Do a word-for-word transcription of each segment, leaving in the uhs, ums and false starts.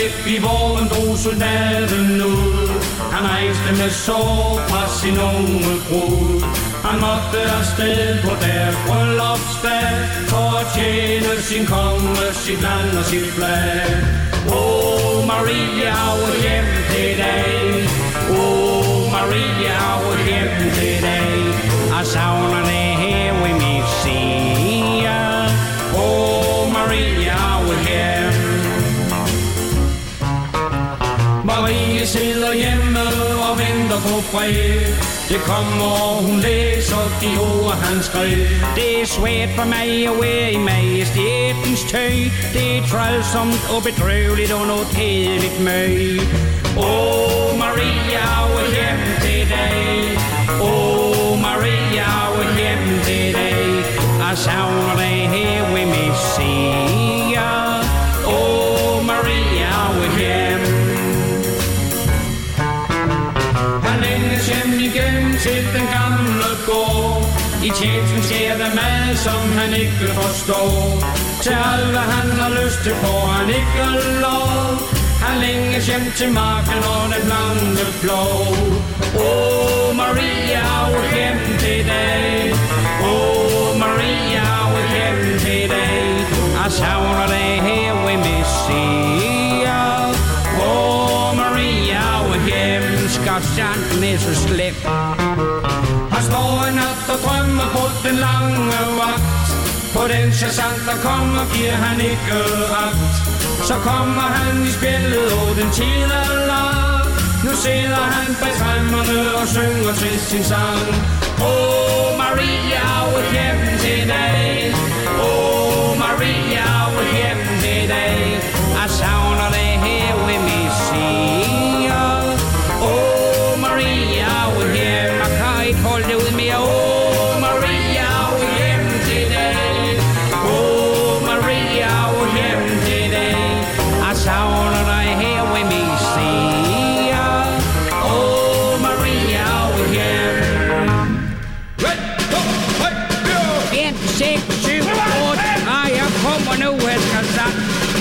væk i vågen drog soldaten ud. Han rejste med sår fra sin unge brud. Han måtte afsted på deres bryllupsdag for at tjene sin konge, sit land og sit flag. Åh, Maria, var hjem til dag. Åh, Maria, var hjem til dag. Jeg savner det her ved mit side. Åh, Maria, var hjem. Marie sidder hjemme og venter på brev. Det kommer, hun læser de ord, han skrev. Det er svært for mig at være i majestætens tøj. Det er trælsomt og bedrøveligt og noget kedeligt møg. Åh, Maria, var hjem til dag. Åh, Maria, var hjem til dag. Jeg savner dig her ved min side. Åh, Maria, var hjem. Han længes hjem igen til den gamle gård. I tjenesten sker der mad, som han ikke forstår. Til alt, hvad han har lyst til, får han ikke lov. Han længes hjem til marken og den blanke blå. Åh, Maria, var hjem til dag. Åh, Maria, var hjem til dag. Jeg savner dig her ved min side. Åh, Maria, var hjem. Skafsjanten er så slem. Han står en nat og drømmer på den lange vagt. På den sergeant, der kommer, giver han ikke ret. Så kommer han i spillet, og den tid er lang. Nu sidder han bag tremmerne og synger til sin sang. Åh, Maria, var hjem til dag. Åh, Maria, var hjem til dag. Jeg savner dig her ved min side. Åh, Maria, var hjem. Jeg kan ikke holde det ud mere. Åh, Maria, var hjem til dag. Åh, Maria, var hjem til dag. Jeg savner dig her ved min side. Åh, Maria, var hjem. en, seks, syv, otte. Nej, jeg kommer nu, jeg skal sagt.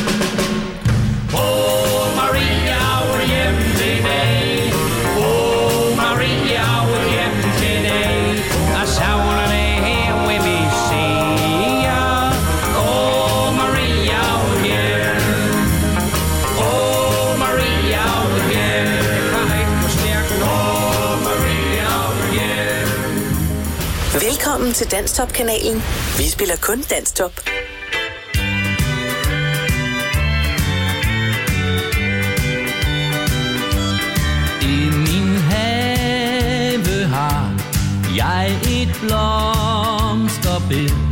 Åh, Maria, var hjem til dag. Åh, Maria, var hjem til dag. Jeg savner dig her ved min side. Åh, Maria, var hjem. Åh, Maria, var hjem. Jeg kan ikke få stærkt. Åh, Maria, var hjem. Velkommen til Danstop-kanalen. Vi spiller kun Danstop. Jeg et blomsterbed,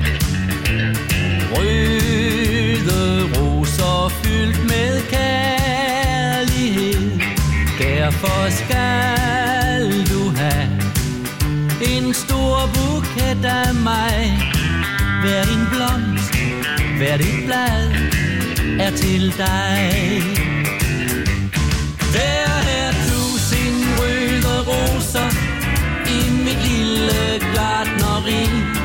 røde roser fyldt med kærlighed. Derfor skal du have en stor buket af mig. Hver en blomst, hvert et blad er til dig. Der er tusind røde roser i mit lille gartneri.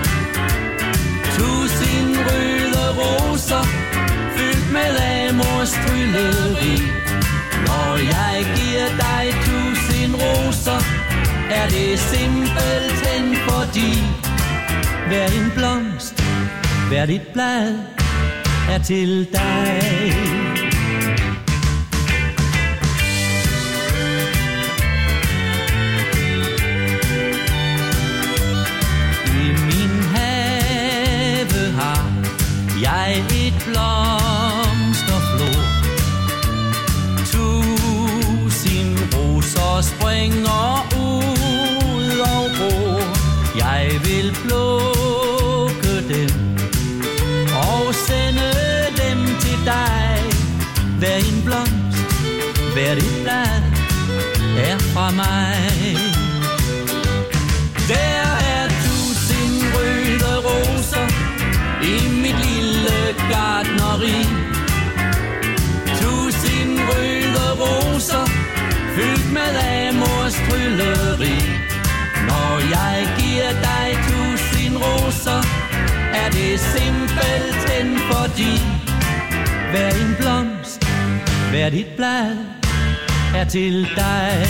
Tusind røde roser fyldt med amors trylleri. Når jeg giver dig tusind roser, er det simpelthen fordi hver en blomst, hvert et blad er til dig. Jeg et blomsterflor. Tusind roser springer ud og bor. Jeg vil plukke dem og sende dem til dig. Hver en blomst, hvert et blad er fra mig. Der er tusind røde roser i mit lille gartneri. Tusind røde roser fyldt med amors trylleri. Når jeg giver dig tusind roser, er det simpelthen fordi hver en blomst, hvert et blad er til dig.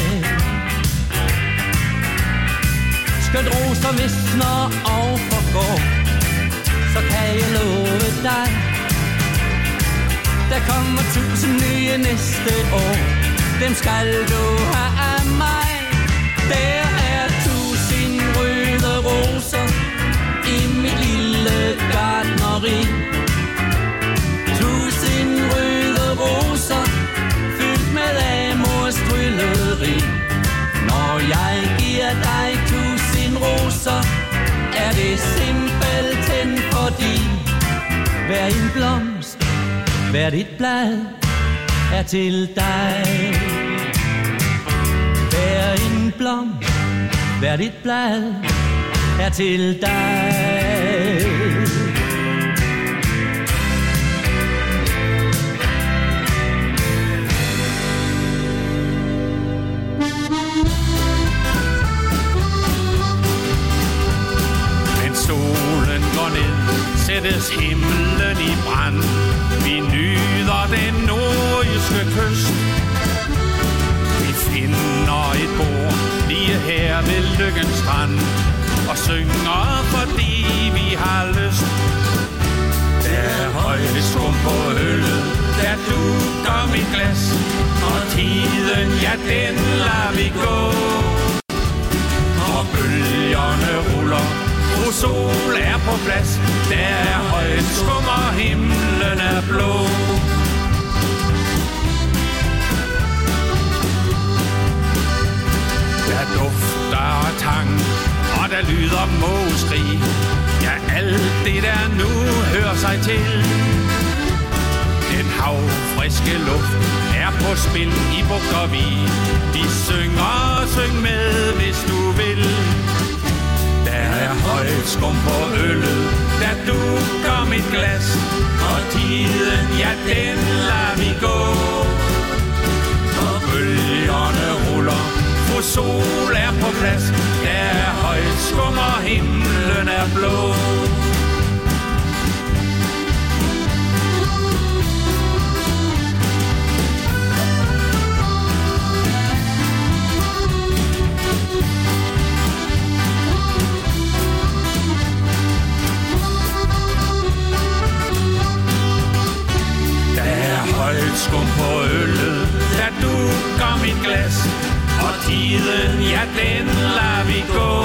Skønt roser visner og forgår, så kan jeg love dig, der kommer tusind nye næste år. Dem skal du have af mig. Der er tusind røde roser i mit lille gartneri. Tusind røde roser fyldt med amors trylleri. Når jeg giver dig tusind roser, er det simpelthen fordi hver en blomst, hvert et blad er til dig. Hver en blomst, hvert et blad er til dig. Men solen går ned, sættes himlen i brand. Vi nyder den nordjyske kyst. Vi finder et bord lige her ved Lykkens strand og synger, fordi vi har lyst. Der er højt skum på øllet, der dukker mit glas, og tiden, ja, den lader vi gå. Og bølgerne ruller, og sol er på plads. Der er højt skum, og himlen er blå. Der dufter af tang, og der lyder mågeskrig. Ja, alt det der nu hører sig til. Den havfriske luft er på spil i Bugtervi. De synger, syng med, hvis du vil. Der er højt skum på øllet, der dukker mit glas, og tiden, ja, den lader vi gå. Og bølgerne ruller, for sol er på plads. Der er højt skum, og himlen er blå. Højt skum på øllet, der dukker mit glas, og tiden, ja, den lader vi gå.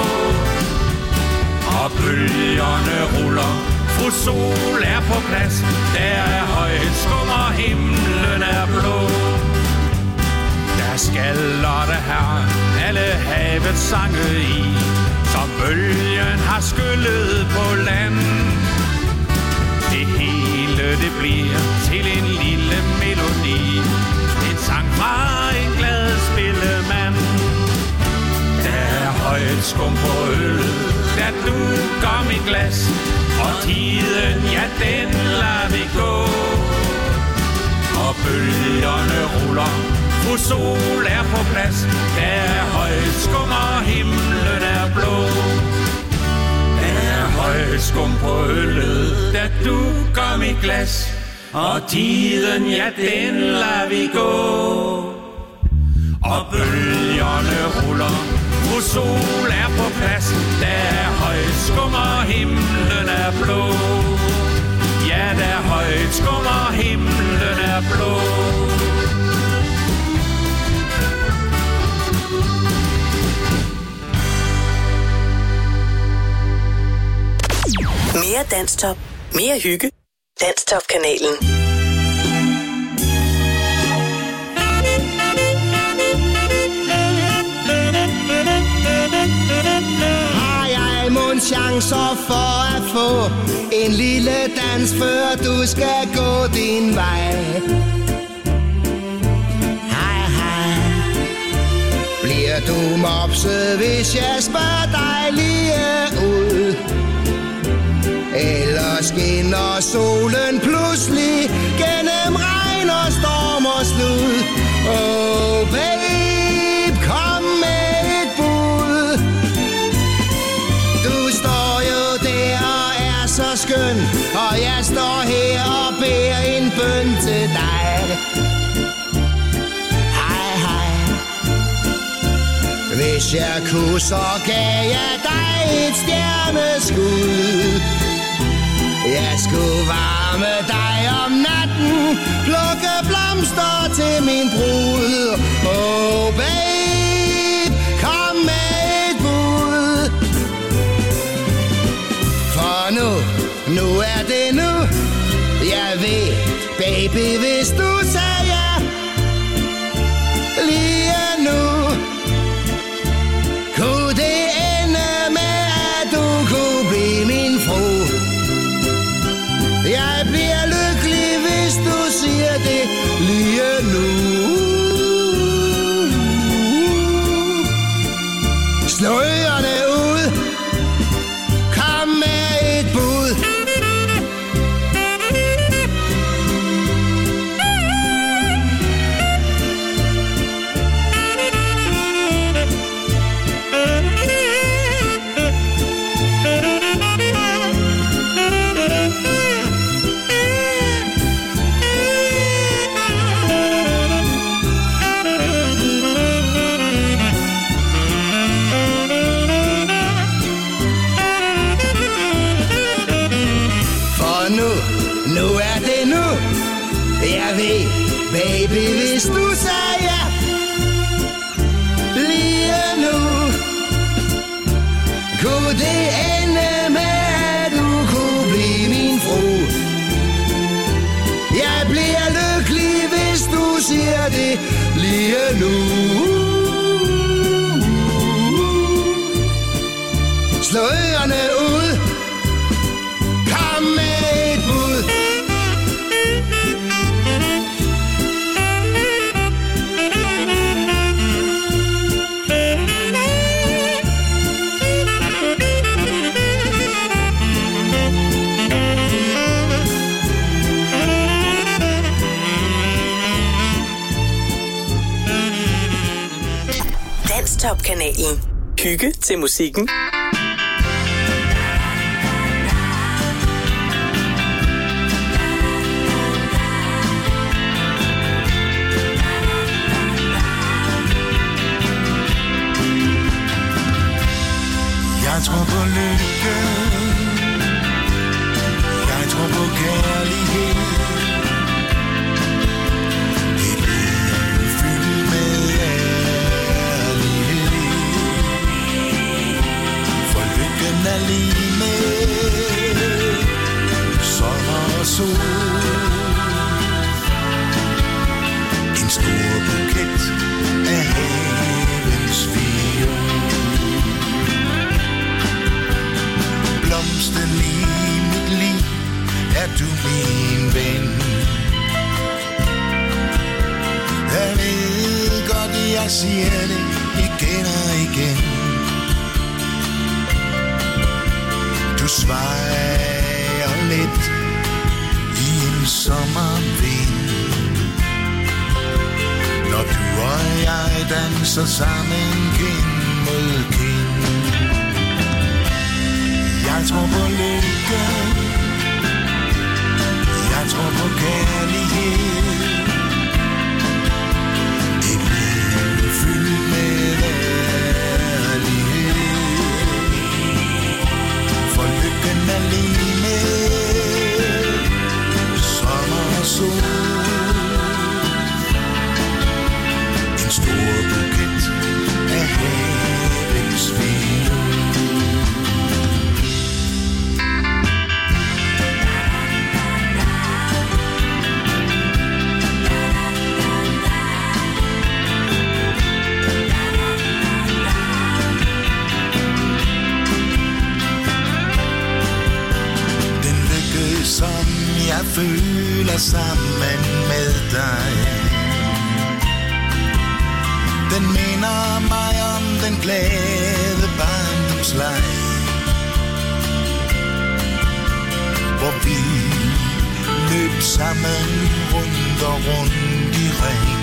Og bølgerne ruller, for sol er på plads. Der er højt skum, og himlen er blå. Der skaller det her alle havets sange i, som bølgen har skyllet på land. Det hele, det bliver til en lille melodi, en sang fra en glad spillemand. Der er højt skum på øllet, der dukker mit glas, og tiden, ja, den lader vi gå. Og bølgerne ruller, for sol er på plads. Der er højt skum, og himlen er blå. Højt skum på øllet, der dukker mit glas, og tiden, ja, den lader vi gå. Og bølgerne ruller, for sol er på plads. Der er højt skum, og himlen er blå. Ja, der er højt skum, og himlen er blå. Mere Danstop. Mere hygge. Danstop-kanalen. Har jeg mon chancer for at få en lille dans, før du skal gå din vej? Hej, hej. Bliver du mopset, hvis jeg spørger dig lige ud? Eller skinner solen pludselig gennem regn og storm og slud? Oh babe, kom med et bud. Du står jo der og er så skøn, og jeg står her og beder en bøn til dig. Hvis jeg kunne, så gav jeg dig et stjerneskud. Jeg skulle varme dig om natten, plukke blomster til min brud. Oh babe, kom med et bud. For nu, nu er det nu. Jeg ved, baby, hvis du sagde ja lige nu, kunne det ende med, at du kunne blive min fru. Jeg bliver lykkelig, hvis du siger det lige nu. Slå ørerne ud, kom med et bud. Nu er det nu. Jeg ved, baby, hvis du sagde ja lige nu, kunne det ende med, at du kunne blive min fru. Jeg bliver lykkelig, hvis du siger det lige nu. Slå ørerne ud, kom med et bud. Danstop-kanalen. Hygge til musikken. Jeg tror på lykke, jeg tror på kærlighed. Et liv fyldt med ærlighed. For lykken er lige med sommer og sol. En stor buket af havens viol. Blomsten i mit liv, er du min ven. Jeg ved godt, jeg siger det igen og igen. Du svejer lidt i en sommervind, når du og jeg danser sammen kind mod kind. Jeg tror på lykke, jeg tror på kærlighed. Et liv fyldt med ærlighed. For lykken er lige med sommer og sol. En stor buket af havens viol. Som jeg føler sammen med dig, den minder mig om den glade barndomsleg, hvor vi løb sammen rundt og rundt i regn.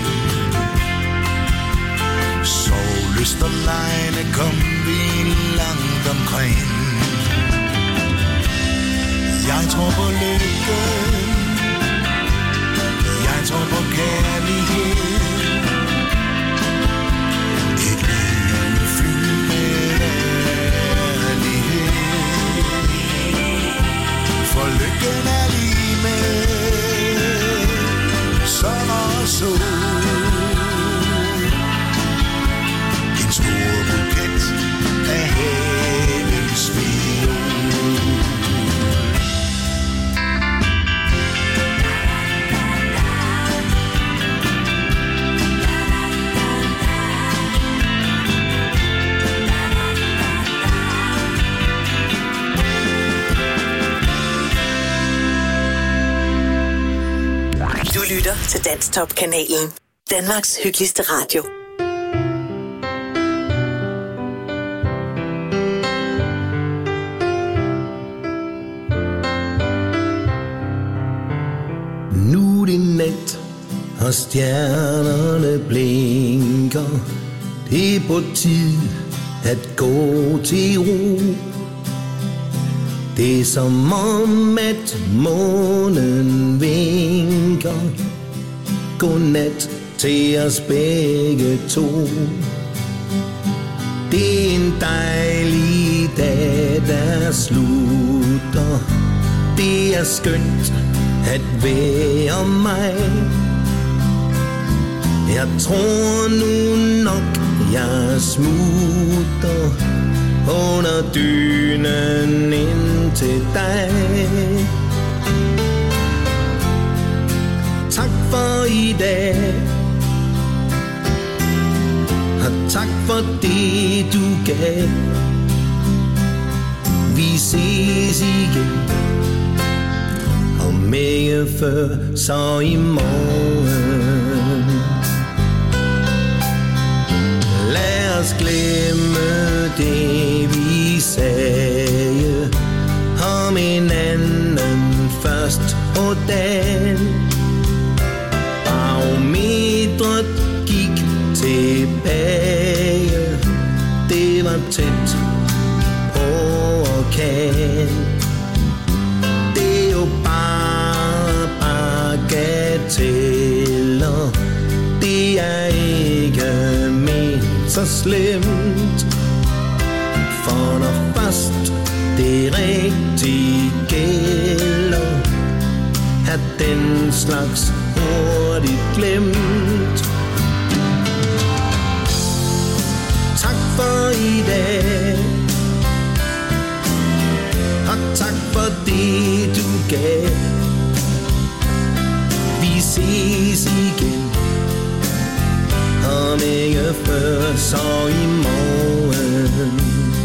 Sovlyst og lejne kom vi langt omkring. Jeg tror på lykken, jeg tror på kærlighed. Et liv fyldt til Danstop-kanalen. Danmarks hyggeligste radio. Nu er det nat, og stjernerne blinker. Det er på tid at gå til ro. Det er som om at månen vinker. Godnat til os begge to. Det er en dejlig dag, der slutter. Det er skønt at være mig. Jeg tror nu nok, jeg smutter under dynen ind til dig. Tak for i dag, og tak for det du gav. Vi ses igen, om ikke før, så i morgen. Lad os glemme det vi sagde om hinanden først på dagen. Barometret gik tilbage. Det var tæt på orkan. Det er jo bare bagateller. Det er ikke ment så slemt. For når først det rigtigt gælder, er den slags hurtigt glemt. Tak for i dag, og tak for det du gav. Vi ses igen, om ikke før, så i morgen.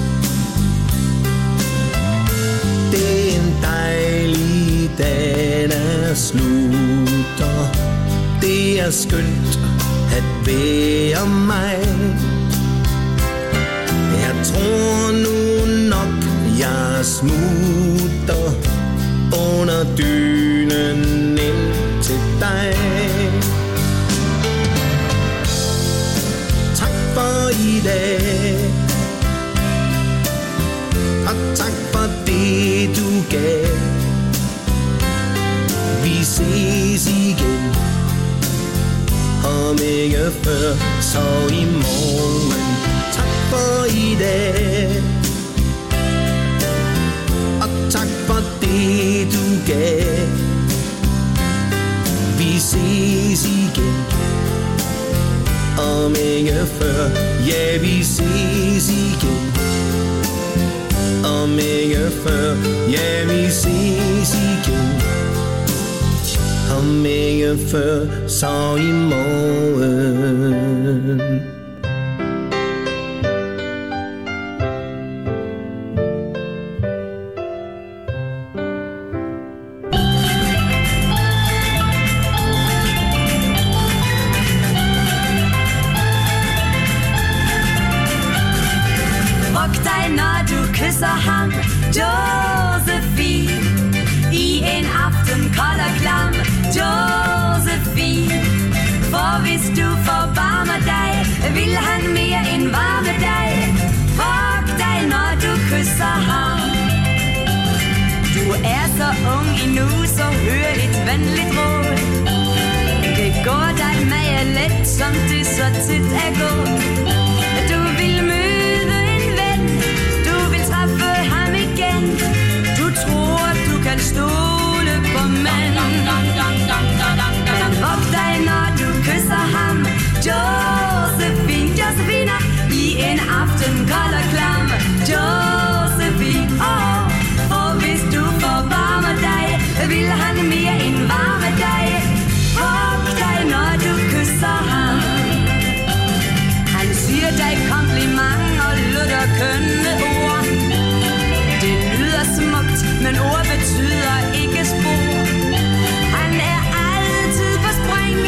Det er en dejlig dag, der slutter. Det er skønt at være mig. Jeg tror nu nok, jeg smutter under dynen ind til dig. Tak for i dag, og tak for det du gav. Vi ses igen, om ikke før, så i morgen. Tak for i dag, og tak for det du gav. Vi ses igen, om ikke før. Ja, vi ses igen, om ikke før. Ja, vi ses igen, om ikke før, så i morgen. Kysser ham, Josephine, i en aften kold og klam, Josephine. For hvis du forbarmer dig, vil han mere end varme dig. Fuck dig, når du kysser ham. Du er så ung endnu, så hør et venligt råd. Det går dig med let, som det så tit er gået. Du vil møde en ven, du vil træffe ham igen. Du tror, du kan stole på mænd. Men vogt dig, når du kysser ham, Josephine, Josephine, i en aften kold og klam, Josephine, oh, for hvis du forbarmer dig, vil han mere end varme dig. Vogt dig, når du kysser ham. Han siger dig kompliment og lutter kønne ord. Det lyder smukt, men ord betyder ikke spor. Han er altid på spring,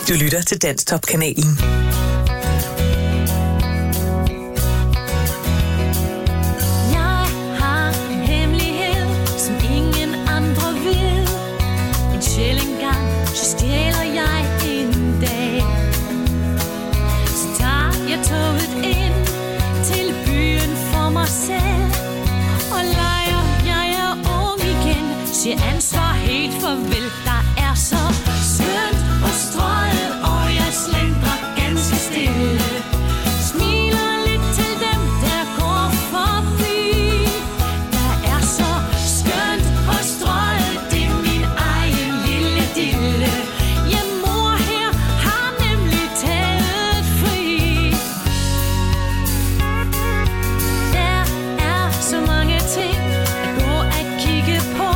Du lytter til Danstop-kanalen. Til ansvar helt farvel, der er så skønt på strøget, og jeg slendrer ganske stille. Smiler lidt til dem, der går forbi. Der er så skønt på strøget, det er min egen lille dille. Ja, mor her har nemlig taget fri. Der er så mange ting at gå at kigge på.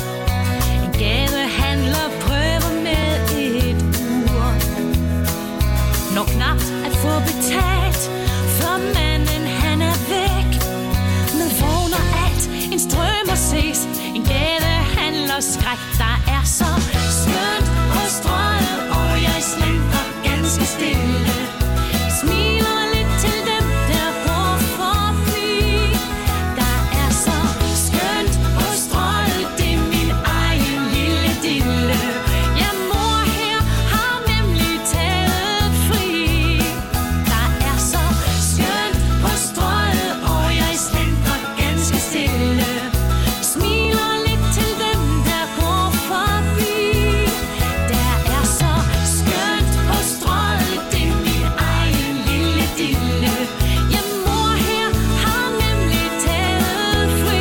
Når knapt at få betalt, for manden han er væk. Men vågner alt, en strømmer ses, en gadehandler skræk. Der er så skønt på strøget, og jeg slendrer ganske stille. Smiler lidt til dem, der går forbi. Der er så skønt på strøget, det er min egen lille dille. Ja, mor her har nemlig taget fri. Der er så skønt på strøget, og jeg slendrer ganske stille. Smiler lidt til dem, der går forbi. Der er så skønt på strøget, det er min egen lille dille. Ja, mor her har nemlig taget fri.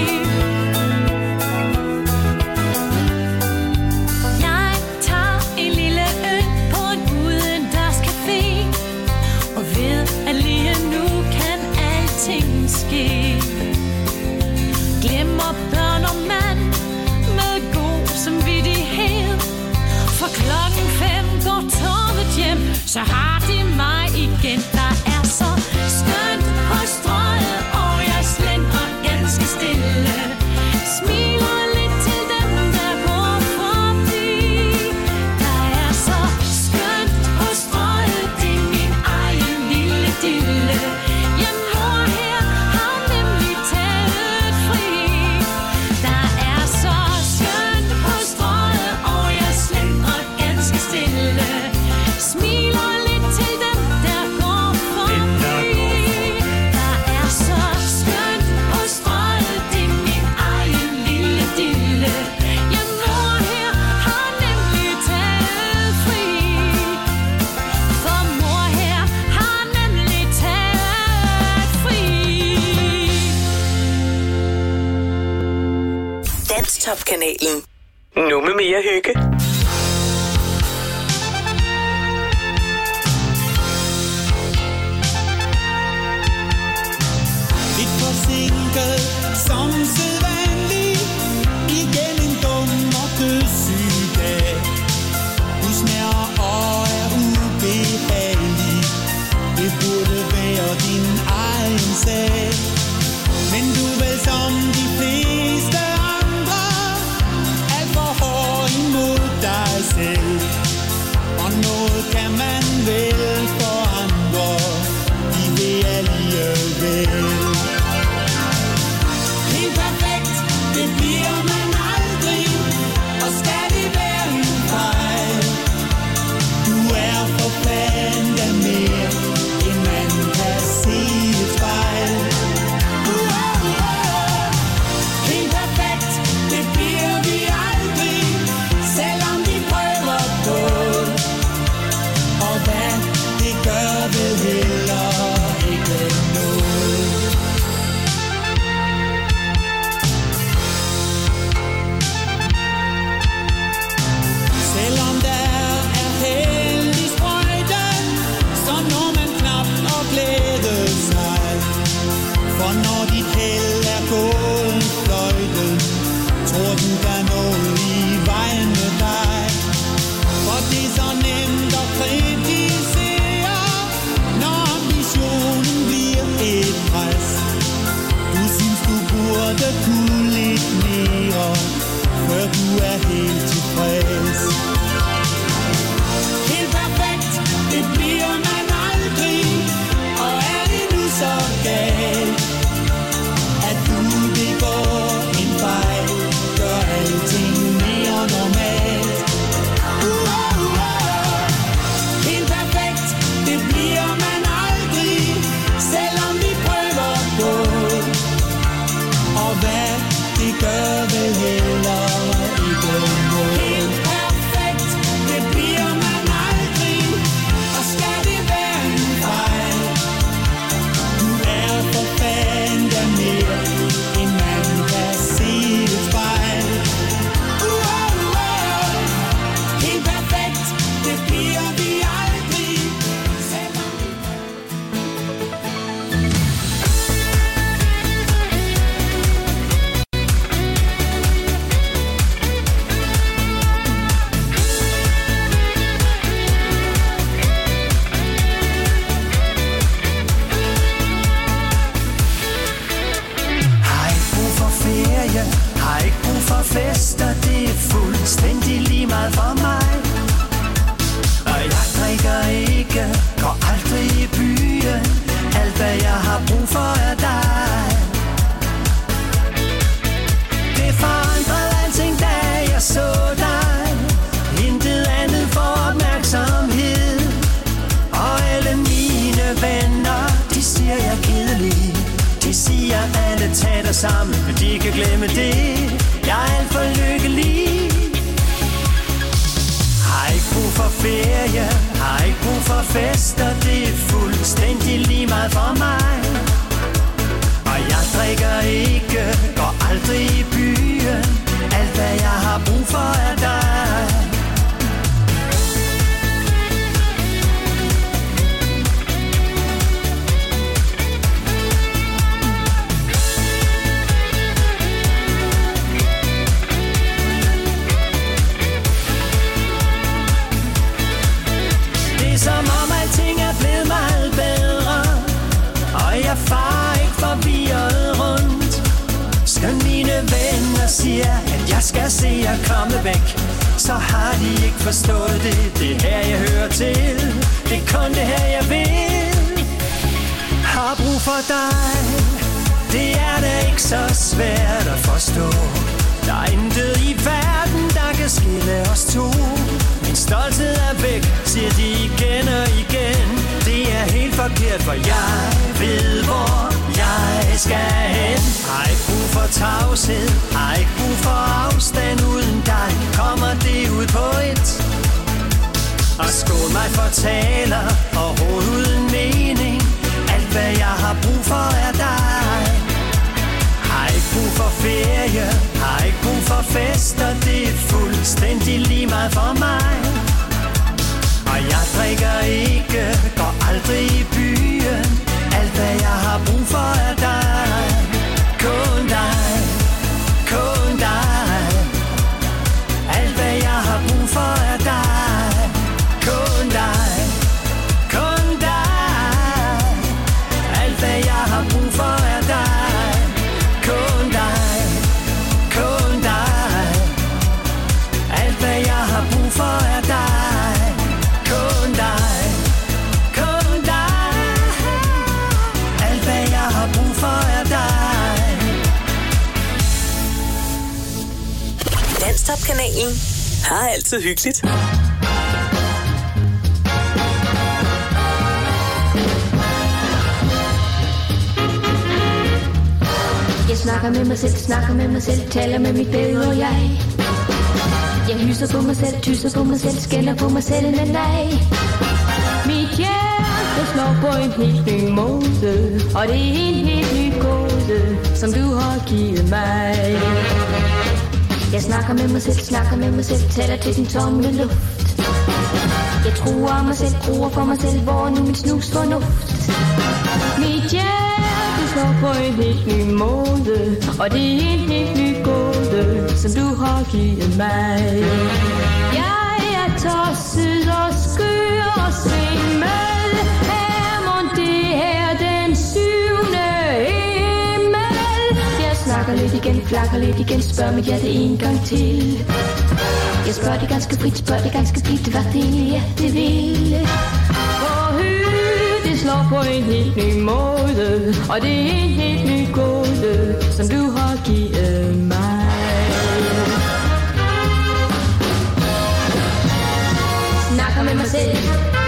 Jeg tager en lille øl på en udendørs café, og ved at lige nu kan alting ske. Glemmer børn og mand med god samvittighed, for klokken fem går toget hjem, så har de mig igen. Der er så skønt på strøget, og jeg slendrer ganske stille. Smiler lidt til dem, der går forbi. Der er så skønt på strøget, det er min egen lille dille. Ja, mor her har nemlig taget fri. Der er så skønt på strøget, og jeg slendrer ganske stille. Smiler lidt til dem, der går forbi. Der er så skønt på strøget, det er min egen lille dille. Ja, mor her har nemlig taget fri. For mor her har nemlig taget fri. Danstop-kanalen. Nu med mere hygge. Lidt forsinket som sædvanlig, igen en dum og dødssyg dag. Du snærer og er ubehagelig, det burde være din egen sag. Men du er vel som de fleste andre, alt for hård imod dig selv. Og noget kan man vel forandre, de vil alligevel. Helt perfekt, det bliver man aldrig, og skal det være en fejl. Du er for fanden der mere, end man kan se et spejl. Helt perfekt, det bliver vi aldrig, selvom vi prøver på. Og hvad, det gør vel heller ikke noget. Selvom der er heldig sprøjte, så når man knap og glæde sig. For når dit held er gået fløjte, tror du der er noget i vejen med dig. For det er så nemt at kritisere, når ambitionen bliver et pres. Du synes du burde kunne lidt mere, før du er helt tilfreds. Helt ferie, har ikke brug for fester, det er fuldstændig lige meget for mig. Og jeg drikker ikke, går aldrig i byen, alt hvad jeg har brug for er dig. Det forandrede alting, da jeg så dig, intet andet for opmærksomhed. Og alle mine venner, de siger jeg er kedelig. De siger alle tager dig sammen, men de kan glemme det. Jeg er alt for lykkelig. Har ikke brug for ferie, har ikke brug for fester, det er fuldstændig lige meget for mig. Og jeg drikker ikke, går aldrig i byen, alt hvad jeg har brug for er dig. Som om alting er blevet meget bedre, og jeg farer ikke forvirret rundt. Skønt mine venner siger, at jeg skal se at komme væk, så har de ikke forstået det. Det er her jeg hører til, det er kun det her jeg vil. Har brug for dig, det er da ikke så svært at forstå. Der er intet i verden, der kan skille os to. Min stolthed er væk, siger de igen og igen. Det er helt forkert, for jeg ved, hvor jeg skal hen. Har ikke brug for tavshed, har ikke brug for afstand. Uden dig kommer det ud på et. Og skål mig for taler og råd uden mening. Alt hvad jeg har brug for er dig. Har ikke brug for ferie, har ikke brug for fester, det er fuldstændig lige meget for mig. Og jeg drikker ikke, går aldrig i byen, alt hvad jeg har brug for er dig. Kun dig, kun dig, alt hvad jeg har brug for er dig. Kun dig, kun dig, alt hvad jeg har brug for er dig. Kun dig, kun dig, alt hvad jeg har brug for er dig. Kun dig, kun dig, alt hvad jeg har brug for er dig. Danstop-kanalen har altid hyggeligt. Jeg snakker med mig selv, snakker med mig selv, taler med mit bedre jeg. Jeg hyser på mig selv, tyser på mig selv, skælder på mig selv, men nej. Mit hjerte slår på en helt ny måde, og det er en helt ny kode, som du har givet mig. Jeg snakker med mig selv, snakker med mig selv, taler til den tomme luft. Jeg truer mig selv, gruer for mig selv, hvor nu mit snus fornuft. Mit hjerte slår på en helt ny måde, og det er en helt ny gåde, som du har givet mig. Jeg er tosset og skør og svimmel, her mon det er den syvende himmel. Jeg snakker lidt igen, flakker lidt igen, spørger mit hjerte en gang til. Jeg spørger det ganske frit, spørger det ganske frit, hvad det egentlig er, det vil. For hy, det slår på en helt ny måde, og det er en helt ny gåde, som du har givet mig. Snakker med mig selv.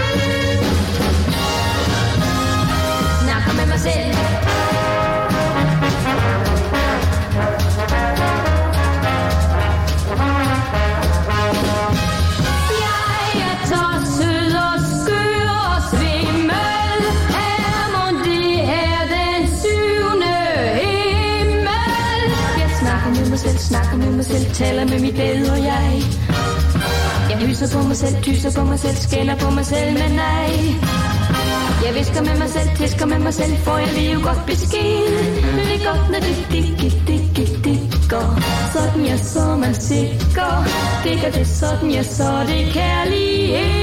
Snakker med mig selv. Snakker med mig selv, taler med mit bedre jeg. Jeg hyser på mig selv, tyser på mig selv, skælder på mig selv, men nej. Jeg visker med mig selv, tisker med mig selv, får jeg lige godt besked. Det er godt, når det dikke, dikke, dikker. Sådan jeg så mig sikker. Dikker det sådan jeg så det kærlighed.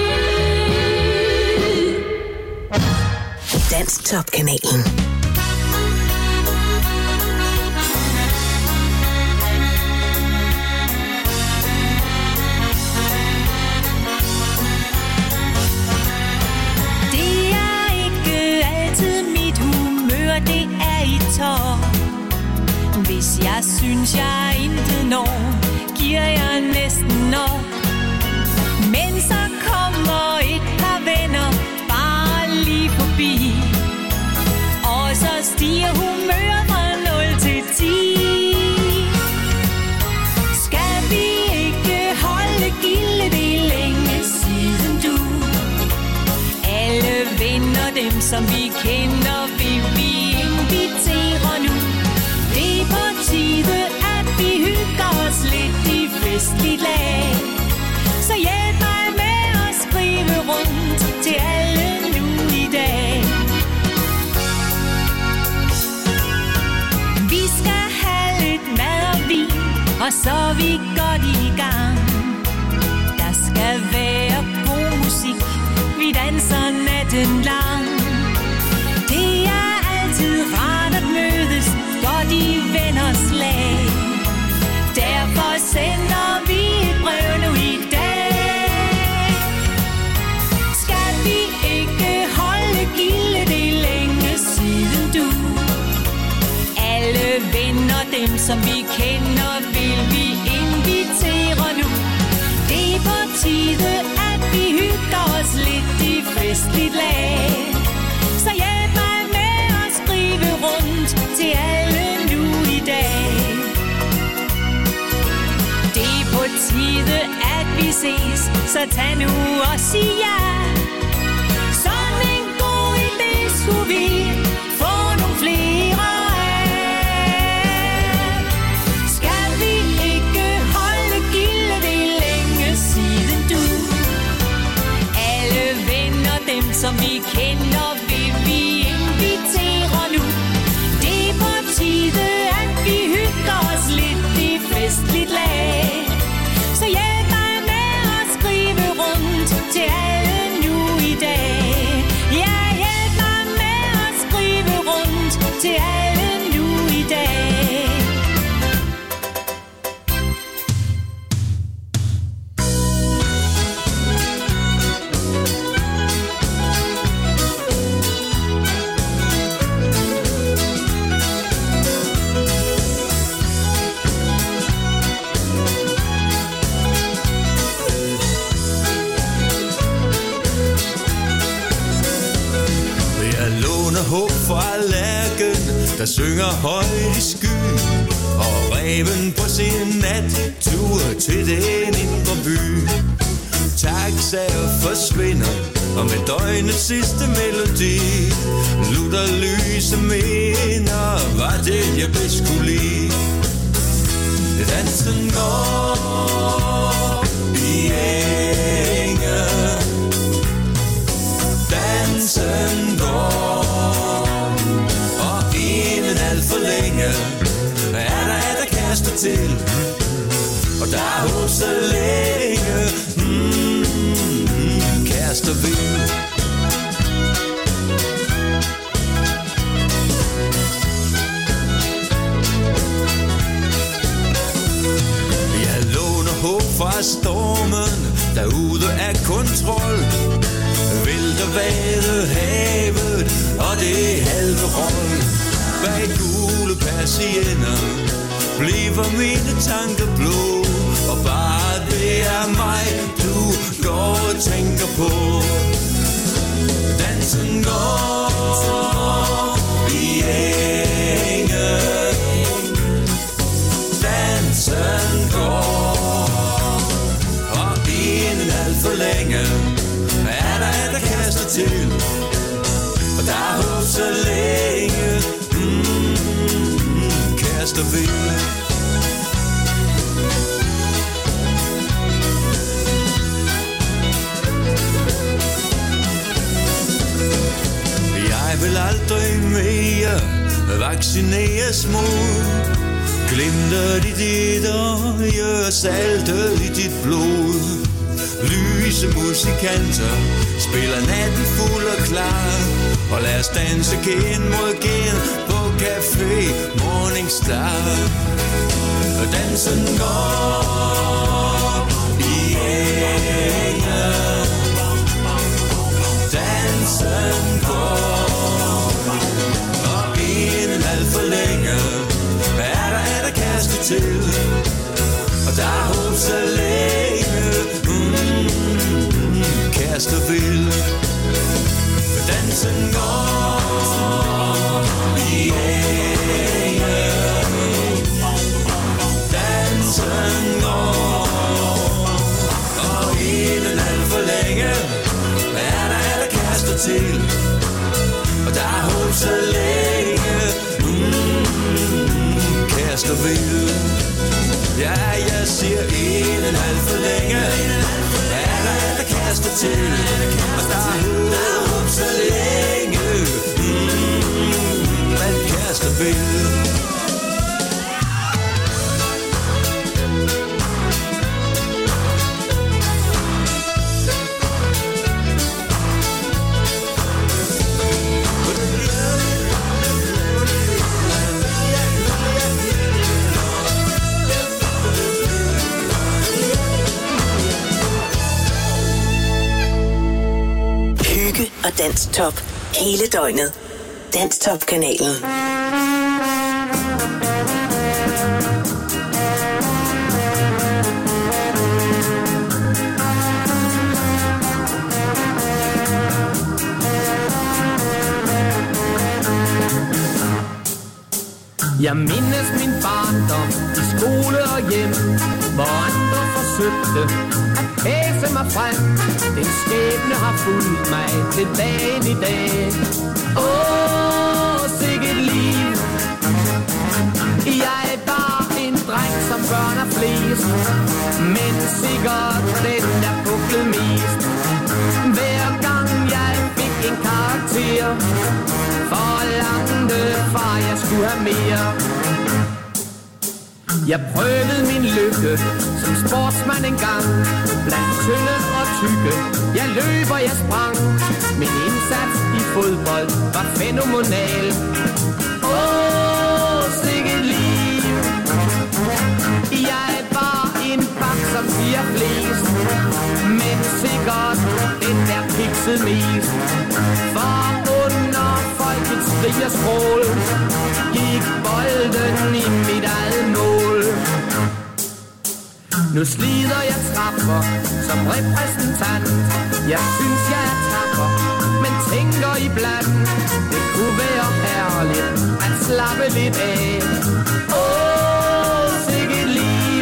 Danstop-kanalen. Hvis jeg synes, jeg intet når, giver jeg næsten op. Men så kommer et par venner bare lige forbi, og så stiger humøret fra nul til ti. Skal vi ikke holde gilde, det er længe siden du. Alle venner, dem som vi kender, vil vi invitere nu. Det er på tide, at vi hygger os lidt i festligt lag. Så hjælp mig med at skrive rundt til alle nu i dag. Vi skal have lidt mad og vin, og så er vi godt i gang. Der skal være god musik, vi danser natten lang. Det er altid rart at mødes, godt i venners lag. Derfor sender vi et brev nu i dag. Skal vi ikke holde gilde, det er længe siden du. Alle venner, dem som vi kender, vil vi invitere nu. Det er på tide, at vi hygger os lidt i festligt lag. Så hjælp mig med at skrive rundt til alle nu i dag. Det er på tide, at vi ses, så tag nu og sig ja. Sådan en god idé skulle vi få nogle flere af. Skal vi ikke holde gilde, det er længe siden du. Alle venner, dem som vi kender, vil vi invitere nu. Det er på tide, at vi hygger os lidt i festligt lag. Så hjælp mig med at skrive rundt til alle nu i dag. Ja, hjælp mig med at skrive rundt til alle nu i dag. Håb fra lærken, der synger højt i skyen, og reven på sin nattur til den indre by. Taxaer forsvinder, og med døgnets sidste melodi, lutter lyse minder, var det jeg bedst kunne lide. Dansen går i enge, dansen går, og inden alt for længe er der, er der kaster til, og der er håb så længe, mm, kaster vi. Jeg låner håb fra stormen, derude er kontrol. Vælter vade havet, og det halve rold. Bag gule persienner bliver mine tanker blå, og bare det er mig, du går og tænker på. Dansen går i enge, dansen går, og inden alt for længe er der, er der kaster til, og der er håb så længe, mm, kaster vi. Jeg vil aldrig mere vaccineres mod glimter i dit øje, saltet i dit blod. Lyse musikanter spiller natten fuld og klar, og lad os danse gen mod gen på Café Morningstar. Dansen går i enge, dansen går, og inden alt for længe er der så længe. Mm, kæreste vil dansen går, yeah, dansen går, og inden alt for længe er der alle kærester til, og der er håb så længe. Mm, kærester vil, ja, jeg siger inden alt for længe er der alle kærester til, og der er håb så længe. Mm, alt kærester vil. Og Dansk Top hele døgnet. Dansk Top-kanalen. Jeg mindes min barndom i skole og hjem, hvor andre forsøgte at pæse mig frem. Den skæbne har fulgt mig til dagen i dag. Åh, sikkert liv. Jeg var en dreng, som børn er flest, men sikkert den, der buklede mest. Hver gang jeg fik en karakter, forlangte far, jeg skulle have mere. Jeg prøvede min lykke som sportsmand engang, blandt tynde og tykke. Jeg løb og jeg sprang. Min indsats i fodbold var fænomenal. Åh, sikkert liv. Jeg var en bak, som siger flest, men sikkert den der kiksede mest. For under folkets skrig og skrål gik bolden i mit eget mål. Nu slider jeg trapper som repræsentant. Jeg synes jeg er tapper, men tænker iblandt, det kunne være herligt at slappe lidt af. Åh, sikkert liv.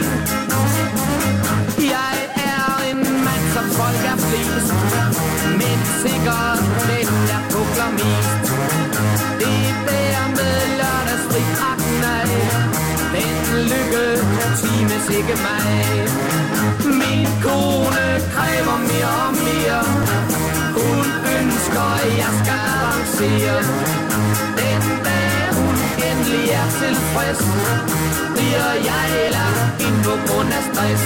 Jeg er en mand, som folk er flest, men sikkert den, der pukler mest. Det der med lørdagsfri atten af, den lykke times ikke mig. Min kone kræver mere og mere, hun ønsker, at jeg skal avancere. Den dag hun endelig er tilfreds, bliver jeg lagt ind på grund af stress.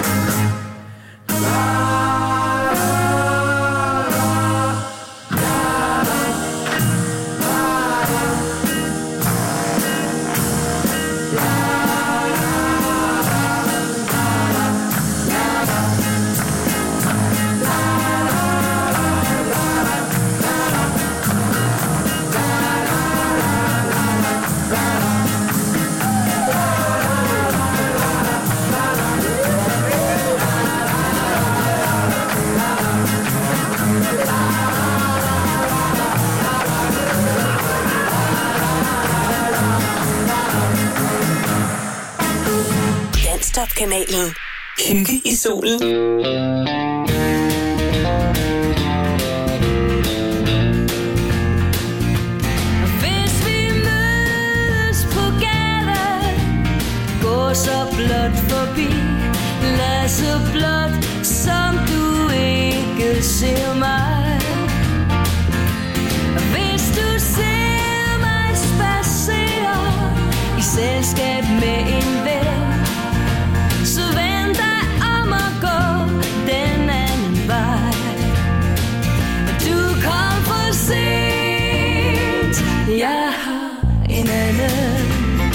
Top-kanalen. Hygge i solen. Hvis vi mødes på gaden, gå så blot forbi, lad så blot, som du ikke ser mig. Hvis du ser mig spacere i selskab med en ven, så vend dig om at gå den anden vej. Du kom for sent, jeg har en anden,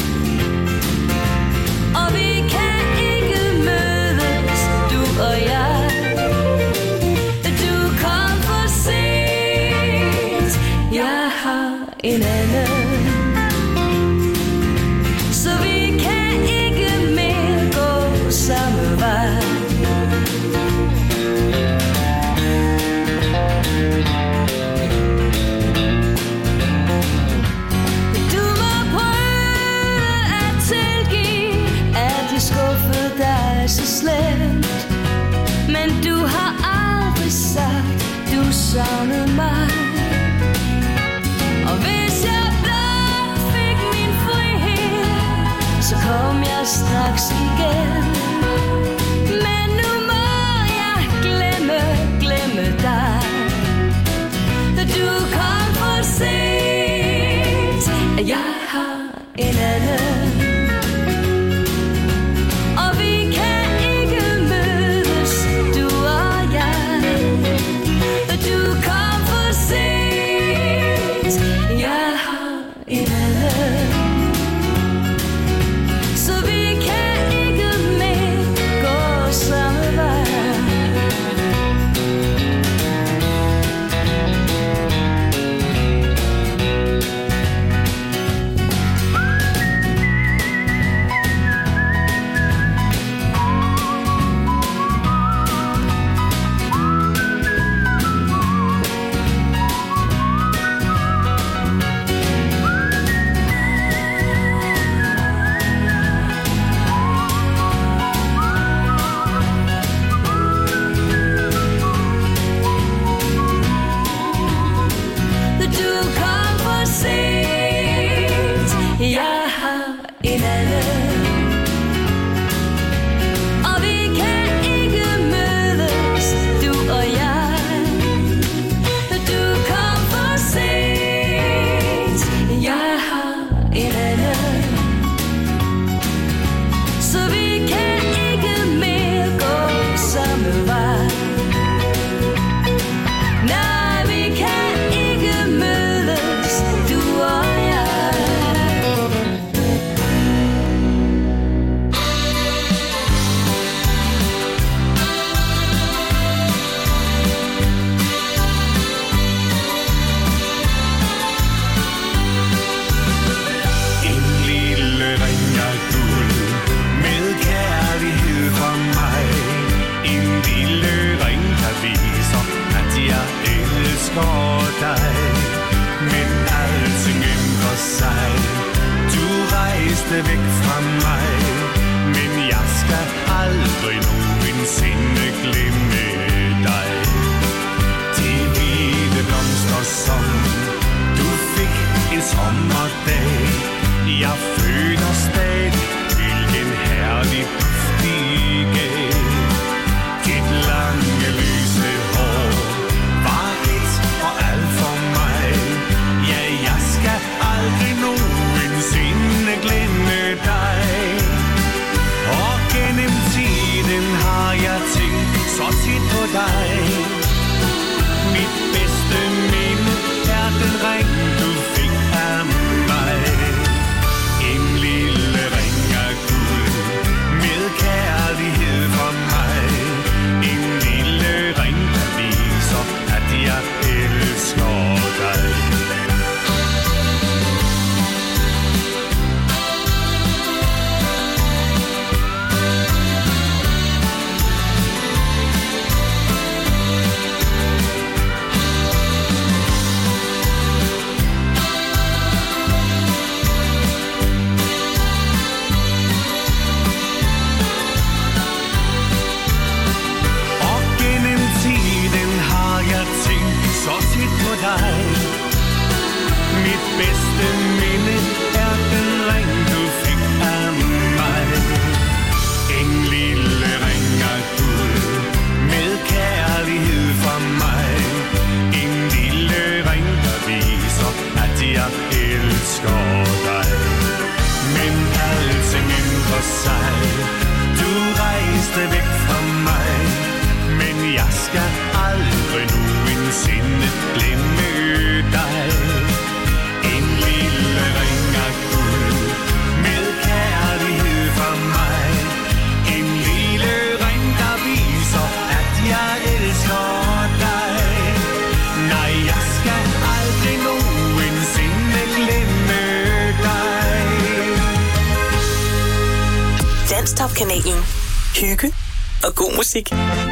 og vi kan ikke mødes, du og jeg. Du kom for sent, jeg har en anden, så vi jeg straks igen. Men nu må jeg glemme, glemme dig. Du kom for sent. Jeg har en anden. Og vi kan ikke mødes, du og jeg. Du kom for sent. Jeg har en anden. Så vi kan ikke mere gå samme vej. Danstop-kanalen. Hygge og god musik.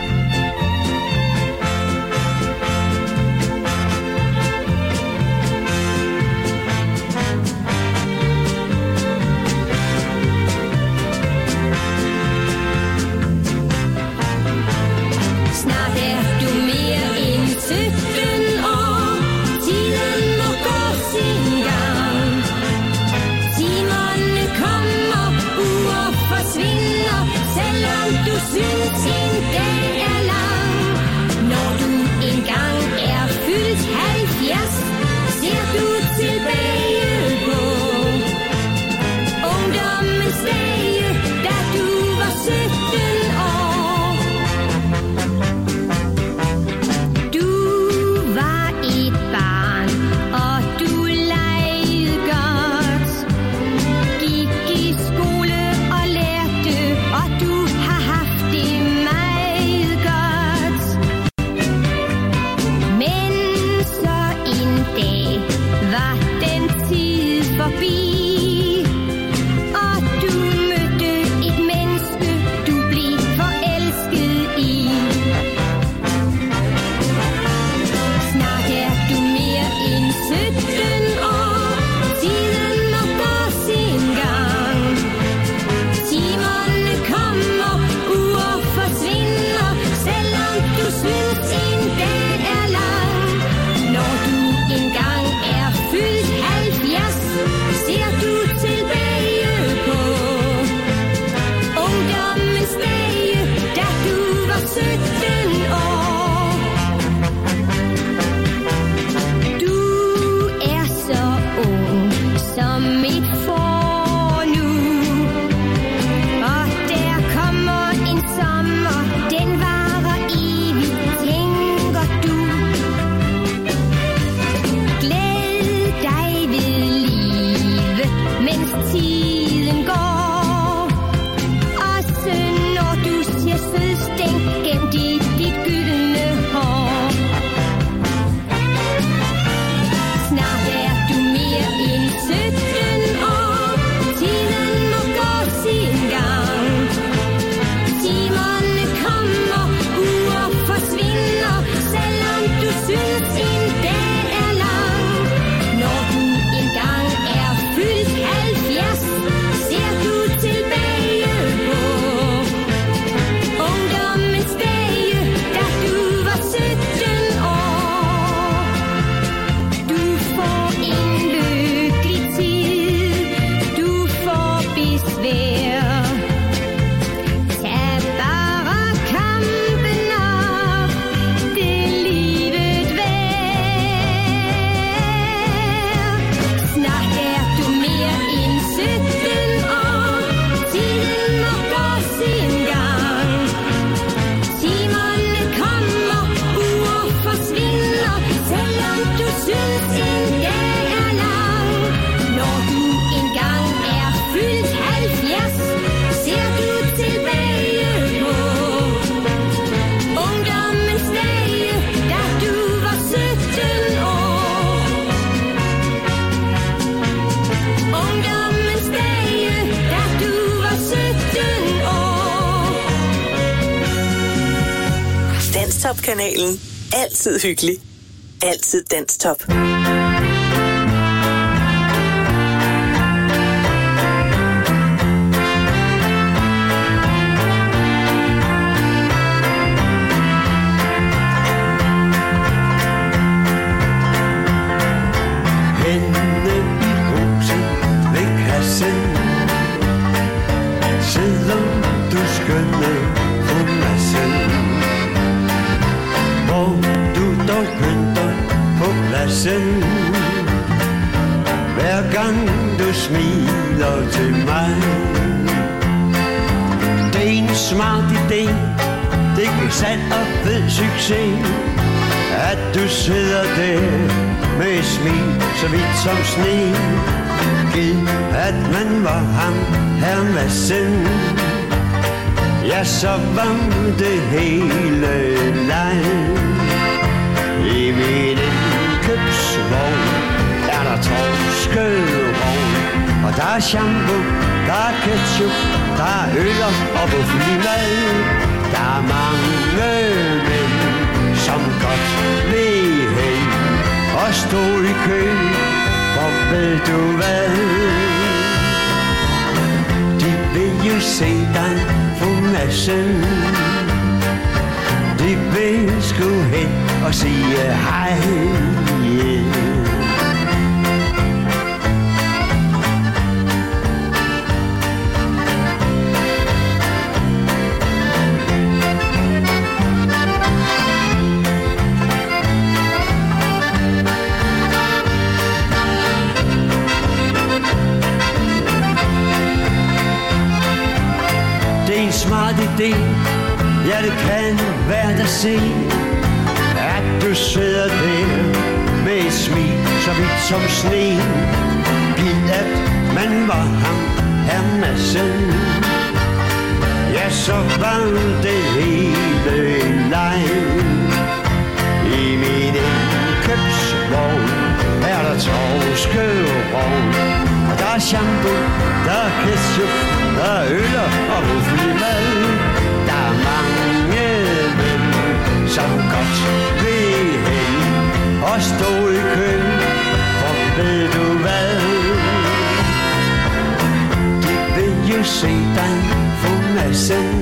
Snart er du mere end sytten år. Tiden må gå sin gang. Timerne kommer uafhængigt. Danstop-kanalen. Altid hyggelig. Altid Danstop. Hver gang du smiler til mig. Det er en smart idé, det kan sat og fed succes, at du sidder der med et smil så vidt som sne. Gid at man var ham her Madsen, ja så var det hele leg. I min indkøbsvogn er der torskerogn, og der er shampoo, der er ketchup, der er øller og buffelig mad. Der er mange mænd, som godt vil hen og stå i kø, for ved du hvad? De vil jo se dig få massen. De vil sgu hen og sige hej, yeah. Det er en smart idé, ja, det kan være at se, at du sidder der med et smil så vidt som sne. Giv at man var ham her Madsen, ja, så var det hele en leg. I min indkøbsvogn er der torskerogn, og der er shampoo, der er ketchup, der er øller og buffelig mad. Der er mange mænd, som godt vil hen og stå i kø, for ved du hvad? De vil jo se dig få massen.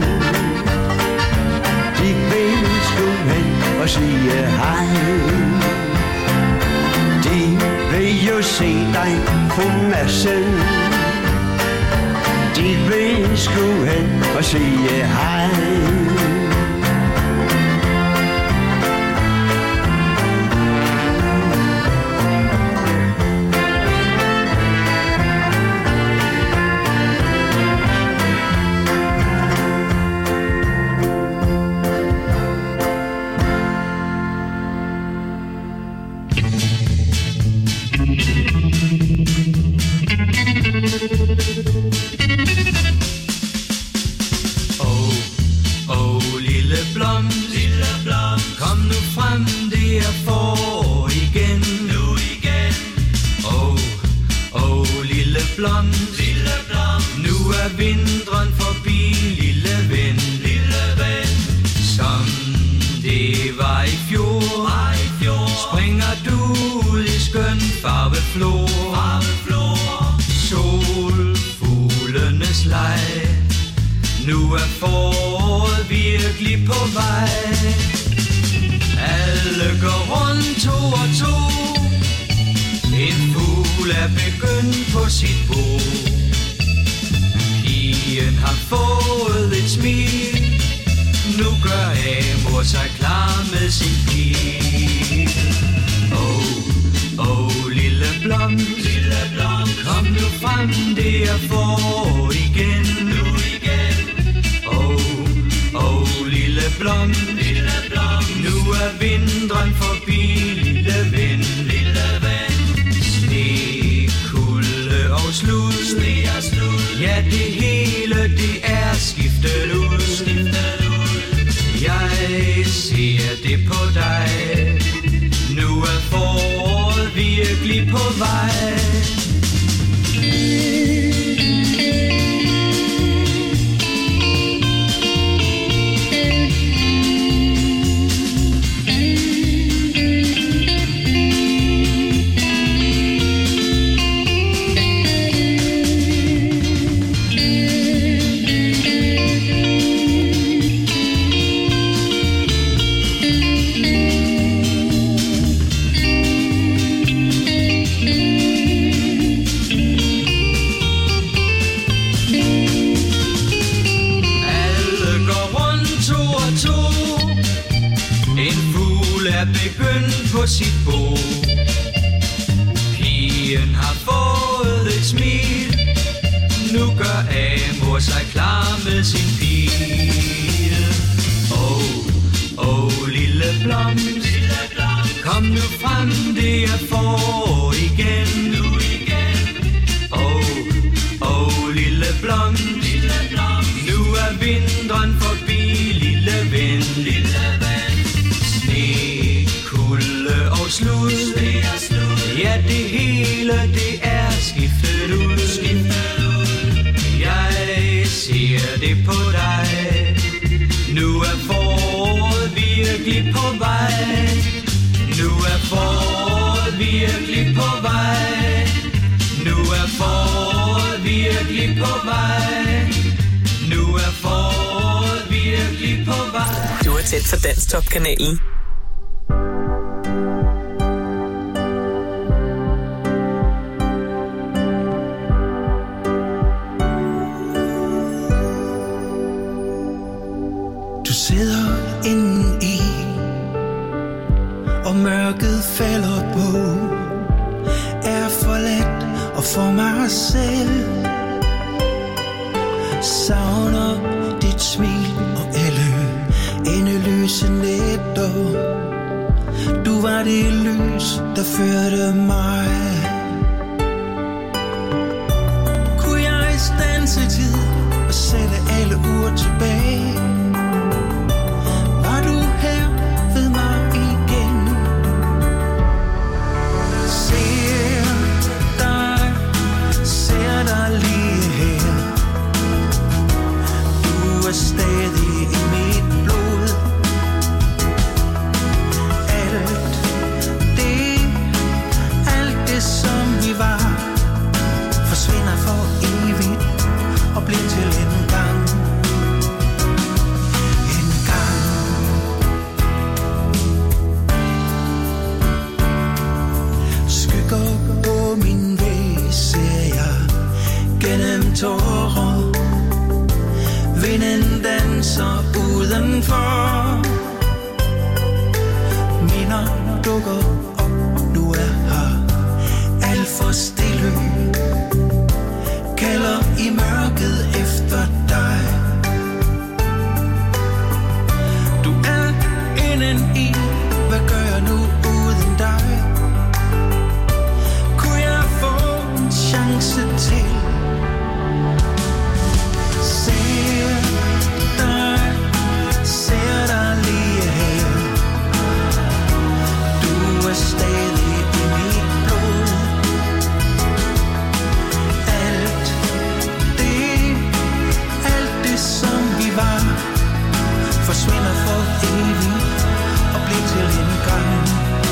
De vil sgu hen og sige hej. De vil jo se dig få massen. De vil sgu hen og sige hej. er begyndt på sit bo. Pigen har fået et smil. Nu gør Amor sig klar med sin pil. Åh, oh, åh, oh, lille blomst, kom nu frem, det er forår igen. Nu igen. Åh, åh, oh, lille blomst, nu er vinteren forbi, lille ven. Lille ven. Sne, kulde og slud, ja, det hele, det er skiftet ud. Skiftet ud. Jeg ser det på dig. Nu er foråret virkelig på vej. Nu er foråret virkelig på vej. Nu er foråret virkelig på vej. Nu er foråret virkelig på vej. Du er tæt for Dansk Top-kanalen. Du sidder inde i, og mørket falder på. Er forladt og for mig selv. Savner dit smil og alle endeløse nætter. Du var det lys, der førte mig. Kunne jeg standse tid og sætte alle ord tilbage? Var du her ved mig igen? Ser dig, ser dig lige her. Du er stadig i mit blod. Alt det, alt det som vi var, forsvinder for evigt og bliver til en gang. En gang. Skygger på min vej ser jeg gennem tårer. Vinden danser udenfor. Minder dukker op, nu er her alt for stille. Kalder i mørket efter dig. Du er inden i, hvad gør jeg nu uden dig? Kunne jeg få en chance til? Ser dig, ser dig lige her. Du er stadig i mit blod. Alt det, alt det som vi var, forsvinder for evigt og bliver til en gang.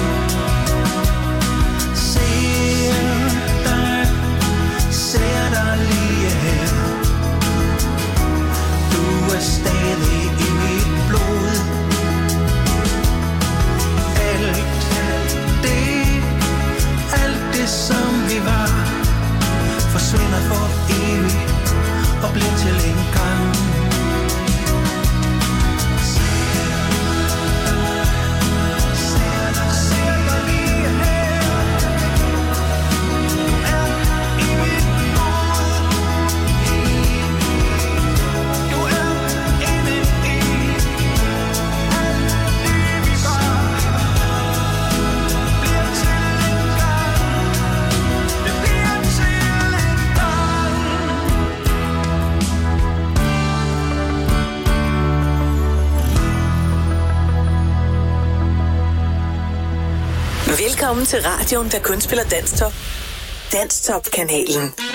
Ser dig, ser dig lige her. Du er stadig i mit blod. Alt det, alt det som vi var, forsvinder for evigt og bliver til en gang. Velkommen til radioen, der kun spiller Dansk Top. Dansk Top-kanalen.